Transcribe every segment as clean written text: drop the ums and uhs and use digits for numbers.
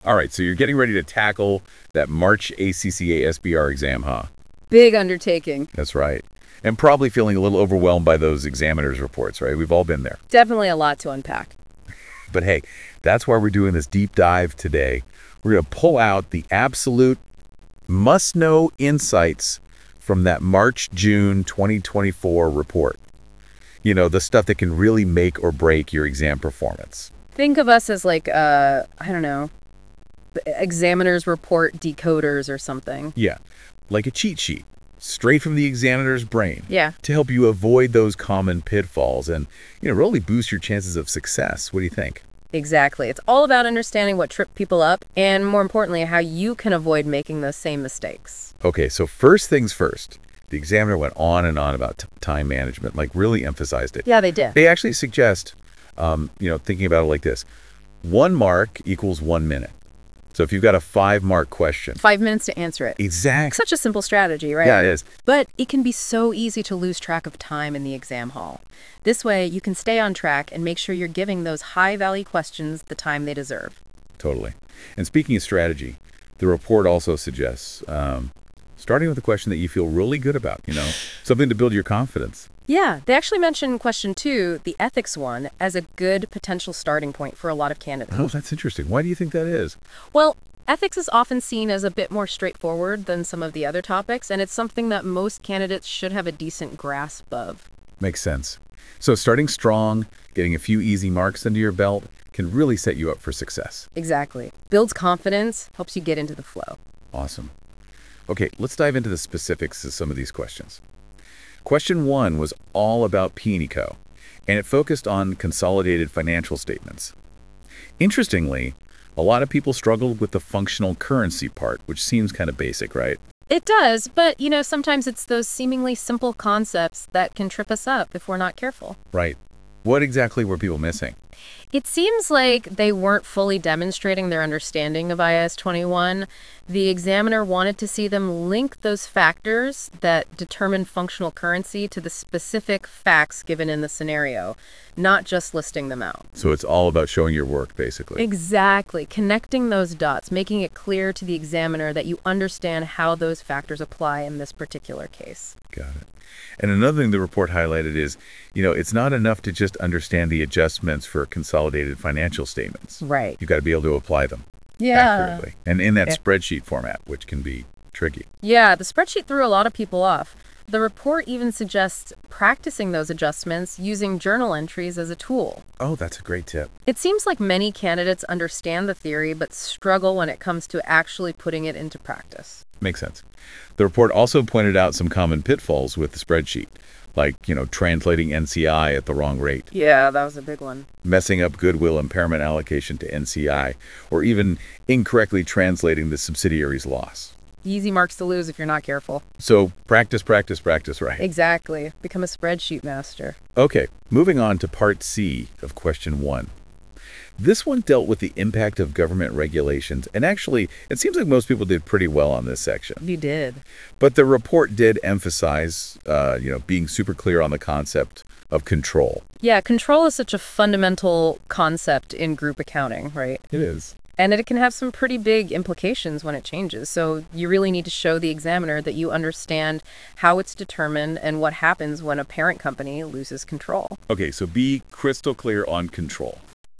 All right, so you're getting ready to tackle that March ACCA SBR exam, huh? Big undertaking. That's right. And probably feeling a little overwhelmed by those examiners' reports, right? We've all been there. Definitely a lot to unpack. But hey, that's why we're doing this deep dive today. We're going to pull out the absolute must-know insights from that March-June 2024 report. You know, the stuff that can really make or break your exam performance. Think of us as like, I don't know, examiners report decoders or something. Yeah, like a cheat sheet, straight from the examiner's brain. Yeah. To help you avoid those common pitfalls and, really boost your chances of success. What do you think? Exactly. It's all about understanding what tripped people up and, more importantly, how you can avoid making those same mistakes. Okay, so first things first. The examiner went on and on about time management, like really emphasized it. Yeah, they did. They actually suggest, thinking about it like this. 1 mark equals 1 minute. So if you've got a 5-mark question. 5 minutes to answer it. Exactly. Such a simple strategy, right? Yeah, it is. But it can be so easy to lose track of time in the exam hall. This way, you can stay on track and make sure you're giving those high-value questions the time they deserve. Totally. And speaking of strategy, the report also suggests starting with a question that you feel really good about, something to build your confidence. Yeah, they actually mentioned question 2, the ethics one, as a good potential starting point for a lot of candidates. Oh, that's interesting. Why do you think that is? Well, ethics is often seen as a bit more straightforward than some of the other topics, and it's something that most candidates should have a decent grasp of. Makes sense. So starting strong, getting a few easy marks under your belt can really set you up for success. Exactly. Builds confidence, helps you get into the flow. Awesome. Okay, let's dive into the specifics of some of these questions. Question 1 was all about P&E Co., and it focused on consolidated financial statements. Interestingly, a lot of people struggled with the functional currency part, which seems kind of basic, right? It does, but, sometimes it's those seemingly simple concepts that can trip us up if we're not careful. Right. What exactly were people missing? It seems like they weren't fully demonstrating their understanding of IAS 21. The examiner wanted to see them link those factors that determine functional currency to the specific facts given in the scenario, not just listing them out. So it's all about showing your work, basically. Exactly. Connecting those dots, making it clear to the examiner that you understand how those factors apply in this particular case. Got it. And another thing the report highlighted is, it's not enough to just understand the adjustments for consolidated financial statements. Right. You've got to be able to apply them accurately. And in that spreadsheet format, which can be tricky. Yeah, the spreadsheet threw a lot of people off. The report even suggests practicing those adjustments using journal entries as a tool. Oh, that's a great tip. It seems like many candidates understand the theory but struggle when it comes to actually putting it into practice. Makes sense. The report also pointed out some common pitfalls with the spreadsheet, like, translating NCI at the wrong rate, Yeah, that was a big one. messing up goodwill impairment allocation to NCI, or even incorrectly translating the subsidiary's loss. Easy marks to lose if you're not careful. So practice, right? Exactly. Become a spreadsheet master. Okay, moving on to part C of question 1. This one dealt with the impact of government regulations, and actually, it seems like most people did pretty well on this section. You did. But the report did emphasize, being super clear on the concept of control. Yeah, control is such a fundamental concept in group accounting, right? It is. And it can have some pretty big implications when it changes. So you really need to show the examiner that you understand how it's determined and what happens when a parent company loses control. Okay, so be crystal clear on control.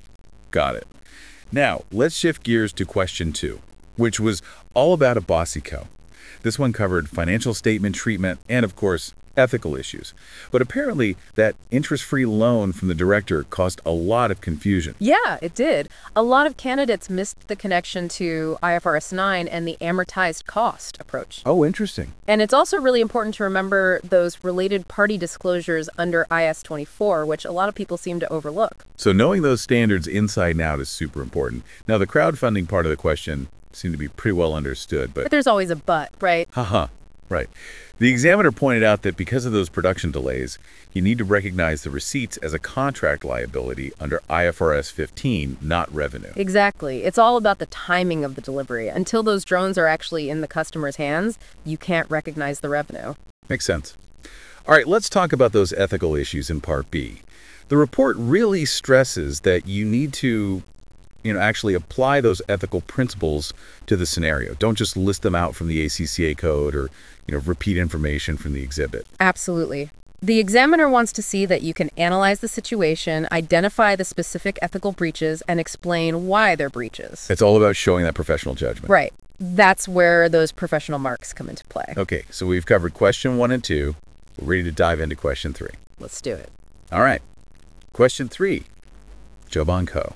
Got it. Now, let's shift gears to question 2, which was all about a bossy co. This one covered financial statement treatment and, of course, ethical issues. But apparently, that interest-free loan from the director caused a lot of confusion. Yeah, it did. A lot of candidates missed the connection to IFRS 9 and the amortized cost approach. Oh, interesting. And it's also really important to remember those related party disclosures under IAS 24, which a lot of people seem to overlook. So knowing those standards inside and out is super important. Now, the crowdfunding part of the question seemed to be pretty well understood, But there's always a but, right? haha, right. The examiner pointed out that because of those production delays, you need to recognize the receipts as a contract liability under IFRS 15, not revenue. Exactly. It's all about the timing of the delivery. Until those drones are actually in the customer's hands, you can't recognize the revenue. Makes sense. All right, let's talk about those ethical issues in Part B. The report really stresses that you need to actually apply those ethical principles to the scenario. Don't just list them out from the ACCA code or, repeat information from the exhibit. Absolutely. The examiner wants to see that you can analyze the situation, identify the specific ethical breaches, and explain why they're breaches. It's all about showing that professional judgment. Right. That's where those professional marks come into play. Okay, so we've covered question 1 and 2. We're ready to dive into question 3. Let's do it. All right. Question 3. Jobon Co.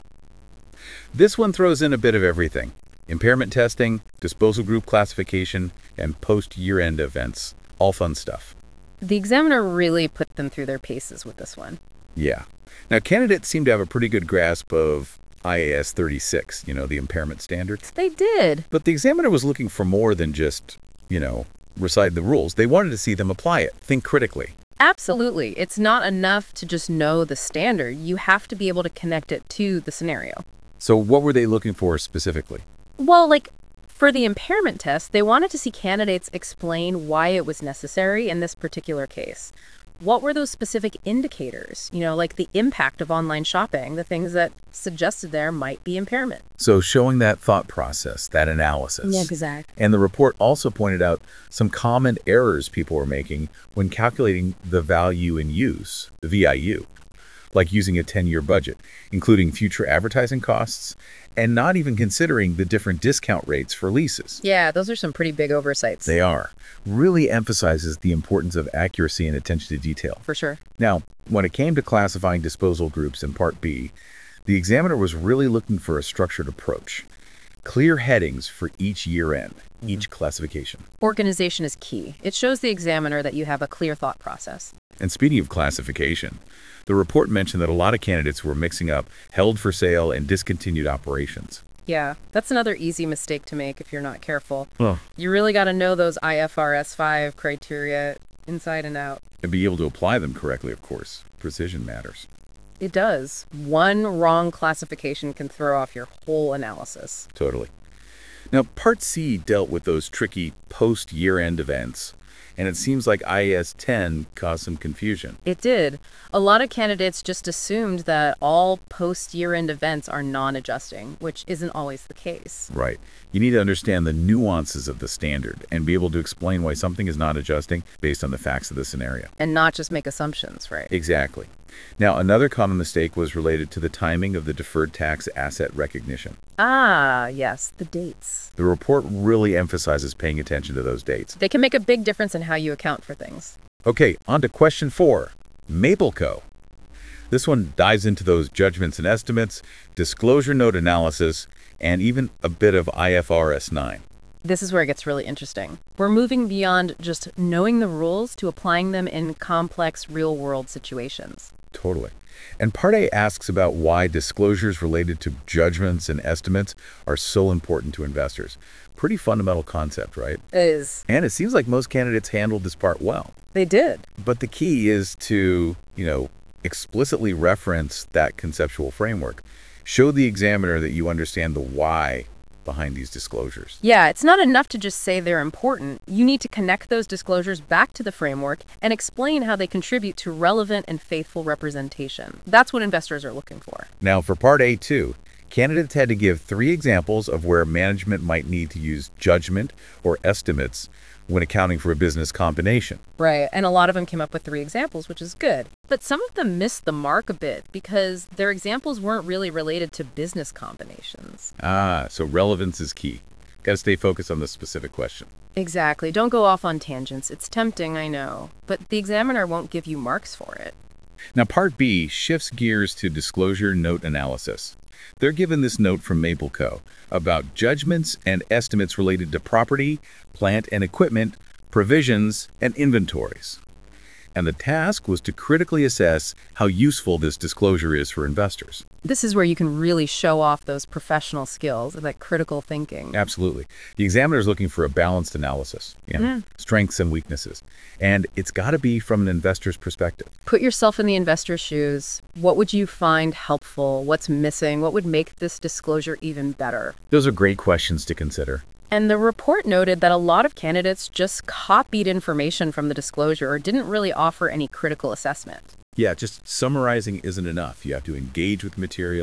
This one throws in a bit of everything. Impairment testing, disposal group classification, and post-year-end events. All fun stuff. The examiner really put them through their paces with this one. Yeah. Now, candidates seem to have a pretty good grasp of IAS 36, the impairment standards. They did. But the examiner was looking for more than just, recite the rules. They wanted to see them apply it, think critically. Absolutely. It's not enough to just know the standard. You have to be able to connect it to the scenario. So what were they looking for specifically? Well, for the impairment test, they wanted to see candidates explain why it was necessary in this particular case. What were those specific indicators? Like the impact of online shopping, the things that suggested there might be impairment. So showing that thought process, that analysis. Yeah, exactly. And the report also pointed out some common errors people were making when calculating the value in use, the VIU, like using a 10-year budget, including future advertising costs, and not even considering the different discount rates for leases. Yeah, those are some pretty big oversights. They are. Really emphasizes the importance of accuracy and attention to detail. For sure. Now, when it came to classifying disposal groups in Part B, the examiner was really looking for a structured approach. Clear headings for each year-end, each classification. Organization is key. It shows the examiner that you have a clear thought process. And speaking of classification, the report mentioned that a lot of candidates were mixing up held for sale and discontinued operations. Yeah, that's another easy mistake to make if you're not careful. Well, You really got to know those IFRS 5 criteria inside and out. and be able to apply them correctly, of course. Precision matters. It does. One wrong classification can throw off your whole analysis. Totally. Now, Part C dealt with those tricky post-year-end events, and it seems like IAS 10 caused some confusion. It did. A lot of candidates just assumed that all post-year-end events are non-adjusting, which isn't always the case. Right. You need to understand the nuances of the standard and be able to explain why something is not adjusting based on the facts of the scenario. And not just make assumptions, right? Exactly. Now, another common mistake was related to the timing of the deferred tax asset recognition. Ah, yes, the dates. The report really emphasizes paying attention to those dates. They can make a big difference in how you account for things. Okay, on to question 4, Maple Co. This one dives into those judgments and estimates, disclosure note analysis, and even a bit of IFRS 9. This is where it gets really interesting. We're moving beyond just knowing the rules to applying them in complex real-world situations. Totally. And Part A asks about why disclosures related to judgments and estimates are so important to investors. Pretty fundamental concept, right? And it seems like most candidates handled this part well. They did. But the key is to, explicitly reference that conceptual framework. Show the examiner that you understand the why behind these disclosures. Yeah, it's not enough to just say they're important. You need to connect those disclosures back to the framework and explain how they contribute to relevant and faithful representation. That's what investors are looking for. Now, for Part A2, candidates had to give 3 examples of where management might need to use judgment or estimates when accounting for a business combination. Right, and a lot of them came up with 3 examples, which is good. But some of them missed the mark a bit because their examples weren't really related to business combinations. So relevance is key. Got to stay focused on the specific question. Exactly. Don't go off on tangents. It's tempting, I know, but the examiner won't give you marks for it. Now, Part B shifts gears to disclosure note analysis. They're given this note from Maple Co. about judgments and estimates related to property, plant and equipment, provisions, and inventories. And the task was to critically assess how useful this disclosure is for investors. This is where you can really show off those professional skills, that critical thinking. Absolutely. The examiner is looking for a balanced analysis, strengths and weaknesses. And it's got to be from an investor's perspective. Put yourself in the investor's shoes. What would you find helpful? What's missing? What would make this disclosure even better? Those are great questions to consider. And the report noted that a lot of candidates just copied information from the disclosure or didn't really offer any critical assessment. Yeah, just summarizing isn't enough. You have to engage with material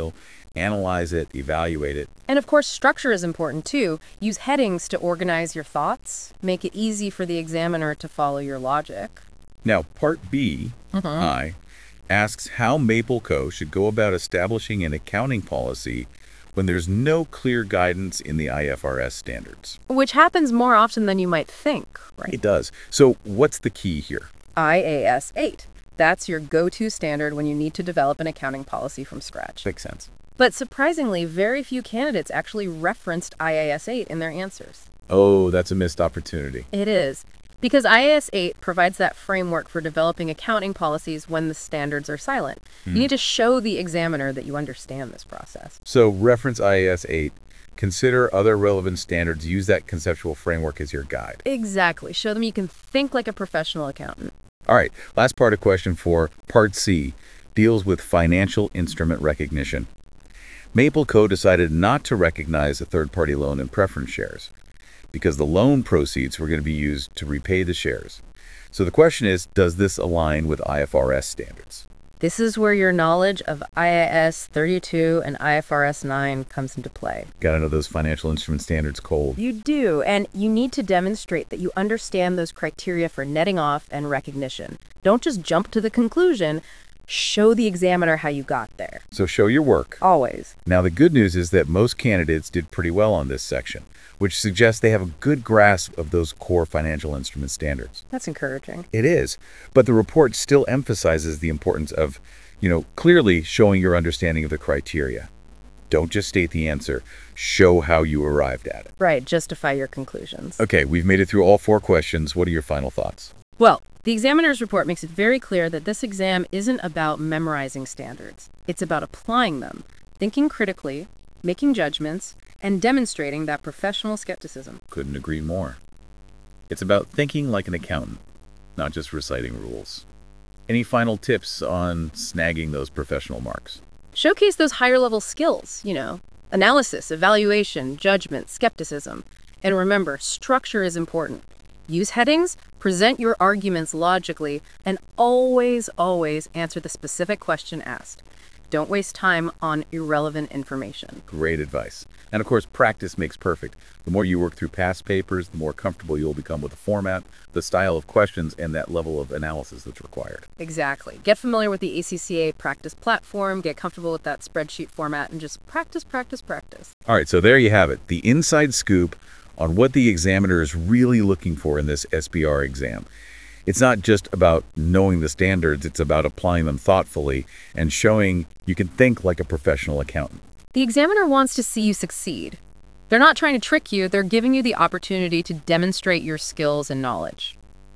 analyze it, evaluate it. And of course, structure is important too. Use headings to organize your thoughts, make it easy for the examiner to follow your logic. Now, Part B, I, asks how Maple Co. should go about establishing an accounting policy when there's no clear guidance in the IFRS standards. Which happens more often than you might think, right? It does. So what's the key here? IAS 8. That's your go-to standard when you need to develop an accounting policy from scratch. Makes sense. But surprisingly, very few candidates actually referenced IAS 8 in their answers. Oh, that's a missed opportunity. It is. Because IAS 8 provides that framework for developing accounting policies when the standards are silent. You need to show the examiner that you understand this process. So reference IAS 8, consider other relevant standards, use that conceptual framework as your guide. Exactly. Show them you can think like a professional accountant. All right, last part of question 4, Part C, deals with financial instrument recognition. Maple Co. decided not to recognize a third-party loan in preference shares because the loan proceeds were going to be used to repay the shares. So the question is, does this align with IFRS standards? This is where your knowledge of IAS 32 and IFRS 9 comes into play. Got to know those financial instrument standards cold. You do, and you need to demonstrate that you understand those criteria for netting off and recognition. Don't just jump to the conclusion. Show the examiner how you got there. So show your work. Always. Now, the good news is that most candidates did pretty well on this section, which suggests they have a good grasp of those core financial instrument standards. That's encouraging. It is, but the report still emphasizes the importance of, clearly showing your understanding of the criteria. Don't just state the answer. Show how you arrived at it. Right, justify your conclusions. Okay, we've made it through all 4 questions. What are your final thoughts? Well, the examiner's report makes it very clear that this exam isn't about memorizing standards. It's about applying them, thinking critically, making judgments, and demonstrating that professional skepticism. Couldn't agree more. It's about thinking like an accountant, not just reciting rules. Any final tips on snagging those professional marks? Showcase those higher-level skills, analysis, evaluation, judgment, skepticism. And remember, structure is important. Use headings, present your arguments logically, and always, always answer the specific question asked. Don't waste time on irrelevant information. Great advice. And of course, practice makes perfect. The more you work through past papers, the more comfortable you'll become with the format, the style of questions, and that level of analysis that's required. Exactly. Get familiar with the ACCA practice platform, get comfortable with that spreadsheet format, and just practice, practice, practice. All right, so there you have it, the inside scoop on what the examiner is really looking for in this SBR exam. It's not just about knowing the standards, it's about applying them thoughtfully and showing you can think like a professional accountant. The examiner wants to see you succeed. They're not trying to trick you, they're giving you the opportunity to demonstrate your skills and knowledge.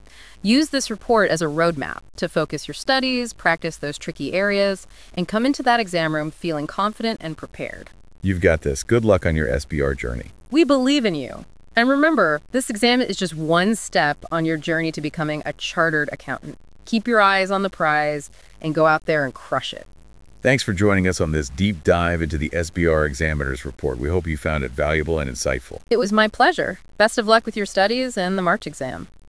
Use this report as a roadmap to focus your studies, practice those tricky areas, and come into that exam room feeling confident and prepared. You've got this. Good luck on your SBR journey. We believe in you. And remember, this exam is just one step on your journey to becoming a chartered accountant. Keep your eyes on the prize and go out there and crush it. Thanks for joining us on this deep dive into the SBR Examiner's Report. We hope you found it valuable and insightful. It was my pleasure. Best of luck with your studies and the March exam.